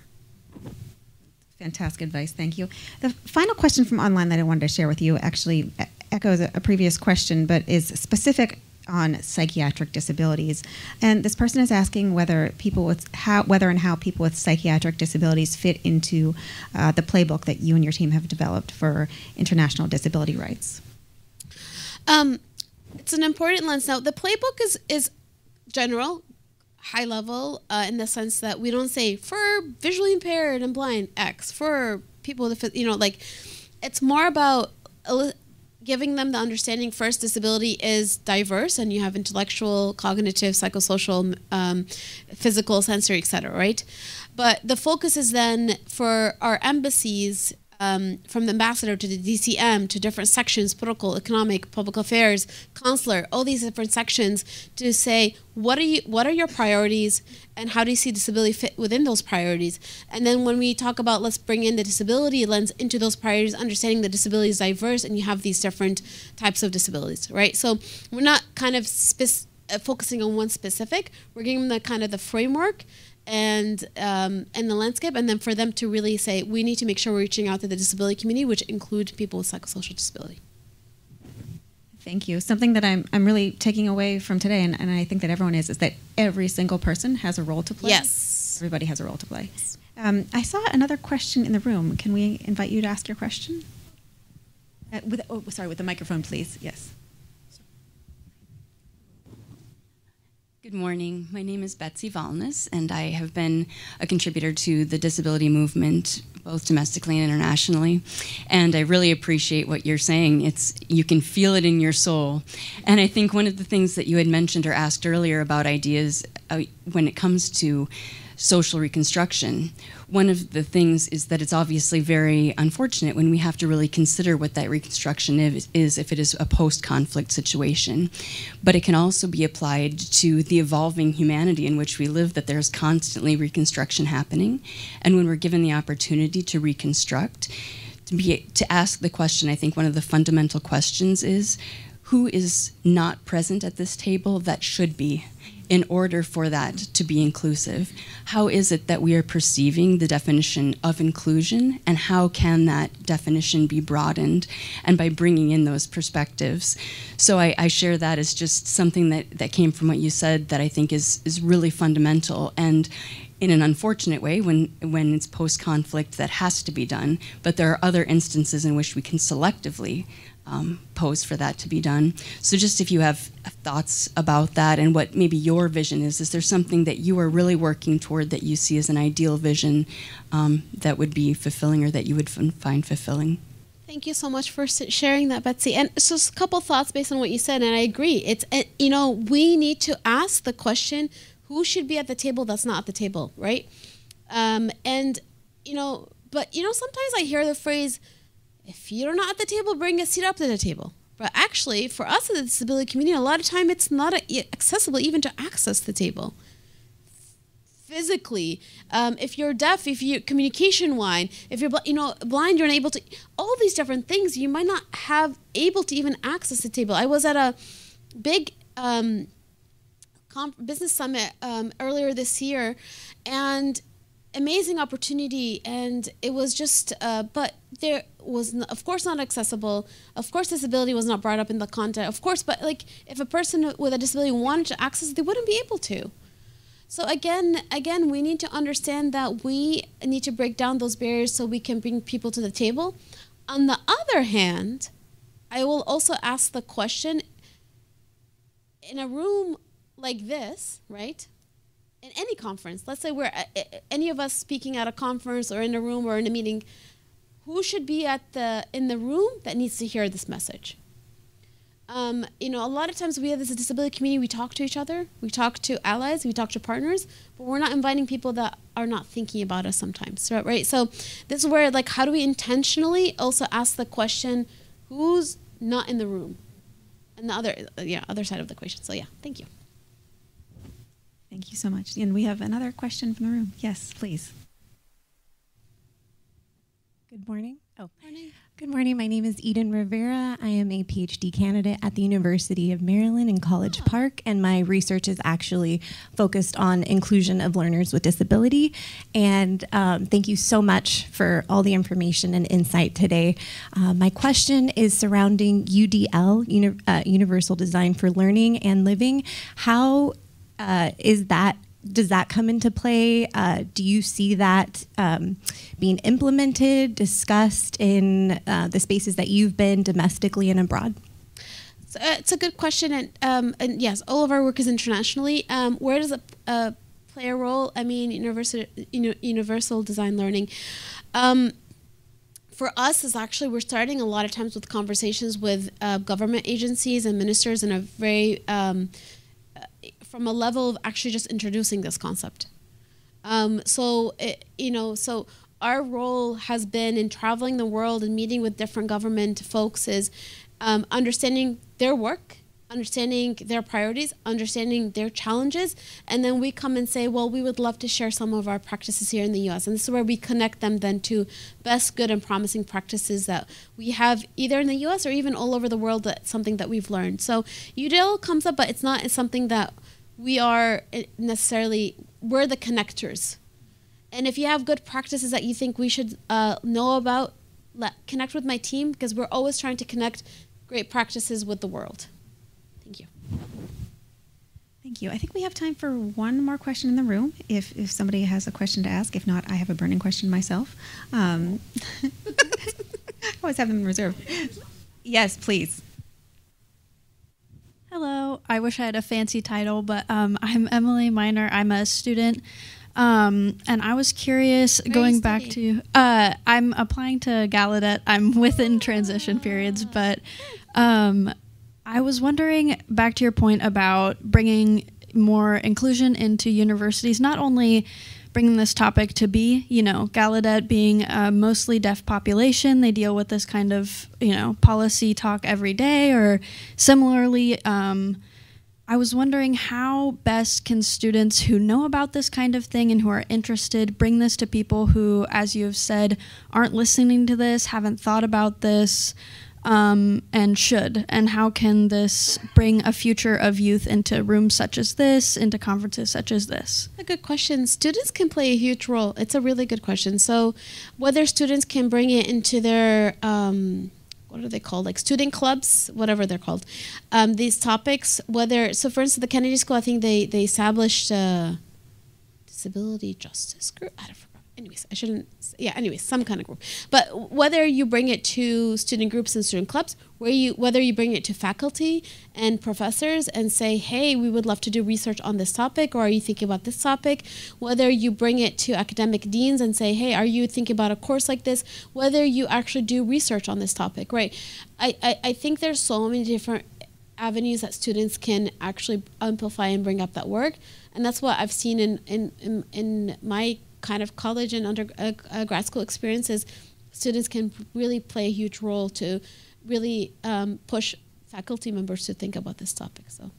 Fantastic advice, thank you. The final question from online that I wanted to share with you actually echoes a, a previous question, but is specific on psychiatric disabilities. And this person is asking whether people with how, whether and how people with psychiatric disabilities fit into uh, the playbook that you and your team have developed for international disability rights. Um, It's an important lens. Now, the playbook is is general, high level, uh, in the sense that we don't say for visually impaired and blind X, for people with, you know, like it's more about giving them the understanding first disability is diverse, and you have intellectual, cognitive, psychosocial, um, physical, sensory, et cetera, right? But the focus is then for our embassies, Um, from the ambassador to the D C M to different sections, political, economic, public affairs, consular, all these different sections to say what are you, what are your priorities, and how do you see disability fit within those priorities? And then when we talk about let's bring in the disability lens into those priorities, understanding that disability is diverse, and you have these different types of disabilities, right? So we're not kind of spec- uh, focusing on one specific. We're giving them the kind of the framework and um, and the landscape, and then for them to really say, we need to make sure we're reaching out to the disability community, which include people with psychosocial disability. Thank you. Something that I'm I'm really taking away from today, and, and I think that everyone is, is that every single person has a role to play. Yes. Everybody has a role to play. Um, I saw another question in the room. Can we invite you to ask your question? Uh, with, oh, sorry, with the microphone, please. Yes. Good morning. My name is Betsy Valnes, and I have been a contributor to the disability movement, both domestically and internationally. And I really appreciate what you're saying. It's, you can feel it in your soul. And I think one of the things that you had mentioned or asked earlier about ideas uh, when it comes to social reconstruction, one of the things is that it's obviously very unfortunate when we have to really consider what that reconstruction is, is if it is a post-conflict situation. But it can also be applied to the evolving humanity in which we live, that there's constantly reconstruction happening. And when we're given the opportunity to reconstruct, to, be, to ask the question, I think one of the fundamental questions is, who is not present at this table that should be, in order for that to be inclusive? How is it that we are perceiving the definition of inclusion, and how can that definition be broadened, and by bringing in those perspectives? So I, I share that as just something that, that came from what you said that I think is, is really fundamental, and in an unfortunate way, when, when it's post-conflict, that has to be done, but there are other instances in which we can selectively Um, pose for that to be done. So just if you have thoughts about that and what maybe your vision is, is there something that you are really working toward that you see as an ideal vision um, that would be fulfilling, or that you would f- find fulfilling? Thank you so much for sharing that, Betsy. And so just a couple thoughts based on what you said, and I agree. It's, you know, we need to ask the question, who should be at the table that's not at the table, right? Um, and, you know, but, you know, sometimes I hear the phrase, if you're not at the table, bring a seat up to the table. But actually, for us in the disability community, a lot of time it's not accessible even to access the table. Physically, um, if you're deaf, if you're communication-wise, if you're you know blind, you're unable to. All these different things, you might not have able to even access the table. I was at a big um, comp- business summit um, earlier this year, and amazing opportunity, and it was just uh, but there was n- of course not accessible, of course disability was not brought up in the content, of course, but like if a person with a disability wanted to access, they wouldn't be able to. So again again we need to understand that we need to break down those barriers so we can bring people to the table. On the other hand, I will also ask the question, in a room like this, right, in any conference, let's say we're uh, any of us speaking at a conference or in a room or in a meeting, who should be at the in the room that needs to hear this message? Um, you know, a lot of times we have this disability community, we talk to each other, we talk to allies, we talk to partners, but we're not inviting people that are not thinking about us sometimes, right? So this is where, like, how do we intentionally also ask the question, who's not in the room? And the other, uh, yeah, other side of the equation. So yeah, thank you. Thank you so much. And we have another question from the room. Yes, please. Good morning. Oh, Morning. Good morning. My name is Eden Rivera. I am a PhD candidate at the University of Maryland in College Oh. Park, and my research is actually focused on inclusion of learners with disability. And um, thank you so much for all the information and insight today. Uh, my question is surrounding U D L, Uni- uh, Universal Design for Learning and Living. How uh, is that? Does that come into play? Uh, do you see that um, being implemented, discussed in uh, the spaces that you've been domestically and abroad? So, uh, it's a good question, and um, and yes, all of our work is internationally. Um, where does it uh, play a role? I mean, universal universal design learning. Um, for us, is actually we're starting a lot of times with conversations with uh, government agencies and ministers in a very um, from a level of actually just introducing this concept. Um, so, it, you know, so our role has been in traveling the world and meeting with different government folks is um, understanding their work, understanding their priorities, understanding their challenges, and then we come and say, well, we would love to share some of our practices here in the U S. And this is where we connect them then to best, good, and promising practices that we have either in the U S or even all over the world, that's something that we've learned. So U D L comes up, but it's not it's something that we are necessarily, we're the connectors. And if you have good practices that you think we should uh, know about, let, connect with my team, because we're always trying to connect great practices with the world. Thank you. Thank you. I think we have time for one more question in the room, if, if somebody has a question to ask. If not, I have a burning question myself. Um, I always have them in reserve. Yes, please. Hello, Hello. I wish I had a fancy title, but um, I'm Emily Miner. I'm a student. Um, and I was curious, Where going are you back studying? to, uh, I'm applying to Gallaudet. I'm within transition periods, but um, I was wondering, back to your point about bringing more inclusion into universities, not only bringing this topic to be, you know, Gallaudet being a mostly deaf population, they deal with this kind of, you know, policy talk every day, or similarly, um, I was wondering how best can students who know about this kind of thing and who are interested bring this to people who, as you have said, aren't listening to this, haven't thought about this, um, and should? And how can this bring a future of youth into rooms such as this, into conferences such as this? A good question. Students can play a huge role. It's a really good question. So whether students can bring it into their, um, what are they called? Like student clubs, whatever they're called. Um, these topics, whether, so for instance, the Kennedy School, I think they, they established a disability justice group. I don't forget. Anyways, I shouldn't, yeah, anyways, some kind of group. But whether you bring it to student groups and student clubs, where you whether you bring it to faculty and professors and say, hey, we would love to do research on this topic, or are you thinking about this topic? Whether you bring it to academic deans and say, hey, are you thinking about a course like this? Whether you actually do research on this topic, right? I, I, I think there's so many different avenues that students can actually amplify and bring up that work. And that's what I've seen in, in, in, in my kind of college and under uh, uh, grad school experiences. Students can really play a huge role to really um, push faculty members to think about this topic. So,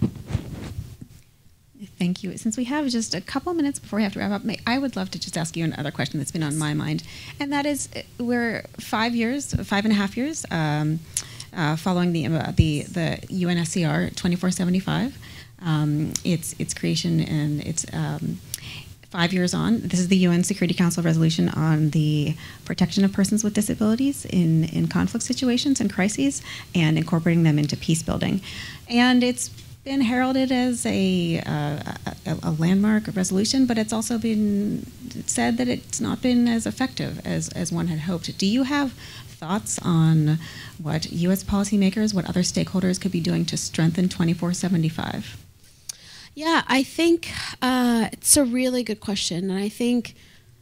thank you. Since we have just a couple minutes before we have to wrap up, I would love to just ask you another question that's been on my mind, and that is, we're five years, five and a half years um, uh, following the uh, the the U N S C R twenty-four seventy-five, um, its its creation and its um, Five years on, this is the U N Security Council resolution on the protection of persons with disabilities in, in conflict situations and crises, and incorporating them into peace building. And it's been heralded as a, uh, a, a landmark resolution, but it's also been said that it's not been as effective as, as one had hoped. Do you have thoughts on what U S policymakers, what other stakeholders could be doing to strengthen twenty-four seventy-five? Yeah, I think uh, it's a really good question. And I think,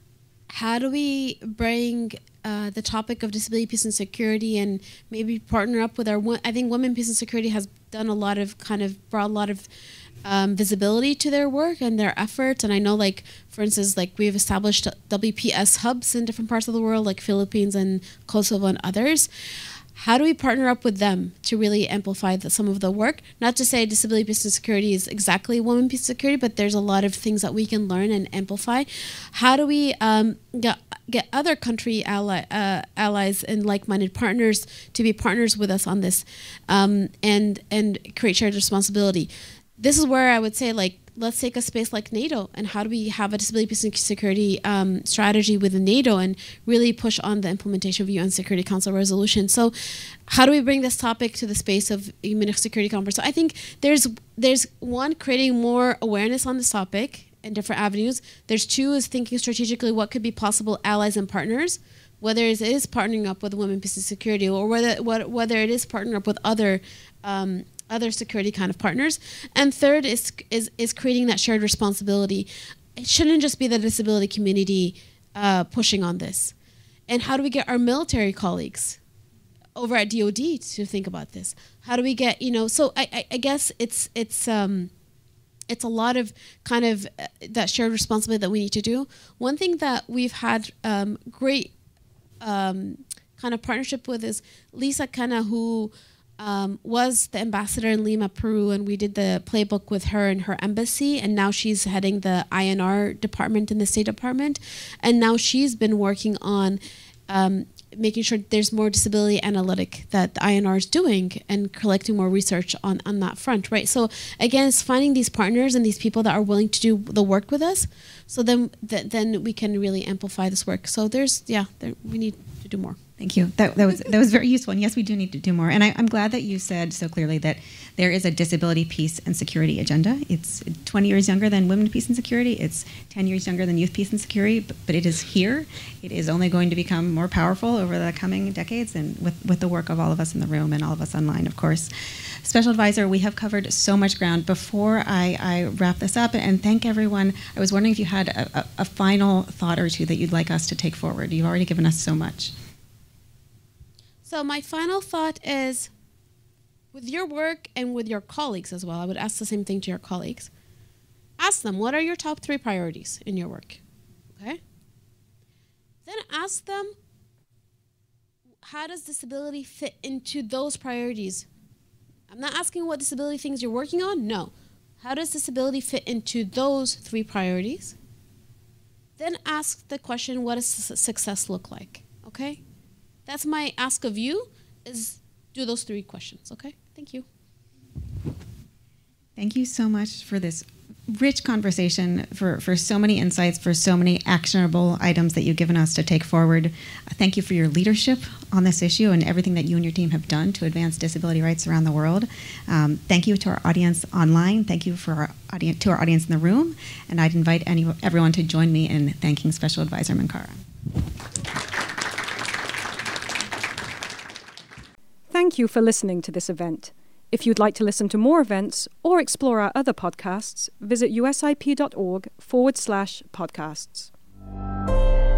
how do we bring uh, the topic of disability, peace, and security, and maybe partner up with our, I think Women, Peace, and Security has done a lot of, kind of brought a lot of um, visibility to their work and their efforts. And I know, like, for instance, like we've established W P S hubs in different parts of the world, like Philippines and Kosovo and others. How do we partner up with them to really amplify the, some of the work? Not to say disability, peace, and security is exactly women, peace, and security, but there's a lot of things that we can learn and amplify. How do we um, get, get other country ally, uh, allies and like-minded partners to be partners with us on this, um, and and create shared responsibility? This is where I would say, like, let's take a space like NATO, and how do we have a disability, peace, and security um, strategy within NATO and really push on the implementation of U N Security Council resolution? So how do we bring this topic to the space of Munich Security Conference? So I think there's, there's one, creating more awareness on this topic in different avenues. There's two, is thinking strategically what could be possible allies and partners, whether it is partnering up with Women, Peace, and Security, or whether, whether it is partnering up with other um, other security kind of partners. And third is, is is creating that shared responsibility. It shouldn't just be the disability community uh, pushing on this. And how do we get our military colleagues over at D O D to think about this? How do we get, you know, so I, I, I guess it's it's um it's a lot of kind of uh, that shared responsibility that we need to do. One thing that we've had um, great um, kind of partnership with is Lisa Cana, who Um, was the ambassador in Lima, Peru, and we did the playbook with her and her embassy, and now she's heading the I N R department in the State Department, and now she's been working on um, making sure there's more disability analytic that the I N R is doing and collecting more research on, on that front, right? So again, it's finding these partners and these people that are willing to do the work with us, so then th then we can really amplify this work. So there's, yeah, there, we need to do more. Thank you. That, that was that was very useful. And yes, we do need to do more. And I, I'm glad that you said so clearly that there is a disability, peace, and security agenda. It's twenty years younger than women, peace, and security. It's ten years younger than youth, peace, and security. But, but it is here. It is only going to become more powerful over the coming decades, and with, with the work of all of us in the room and all of us online, of course. Special Advisor, we have covered so much ground. Before I, I wrap this up and thank everyone, I was wondering if you had a, a, a final thought or two that you'd like us to take forward. You've already given us so much. So my final thought is, with your work and with your colleagues as well, I would ask the same thing to your colleagues. Ask them, what are your top three priorities in your work? Okay? Then ask them, how does disability fit into those priorities? I'm not asking what disability things you're working on. No. How does disability fit into those three priorities? Then ask the question, what does success look like? Okay? That's my ask of you, is do those three questions, okay? Thank you. Thank you so much for this rich conversation, for, for so many insights, for so many actionable items that you've given us to take forward. Uh, thank you for your leadership on this issue and everything that you and your team have done to advance disability rights around the world. Um, thank you to our audience online. Thank you for our audience, to our audience in the room. And I'd invite any, everyone to join me in thanking Special Advisor Mankara. Thank you for listening to this event. If you'd like to listen to more events or explore our other podcasts, visit usip.org forward slash podcasts.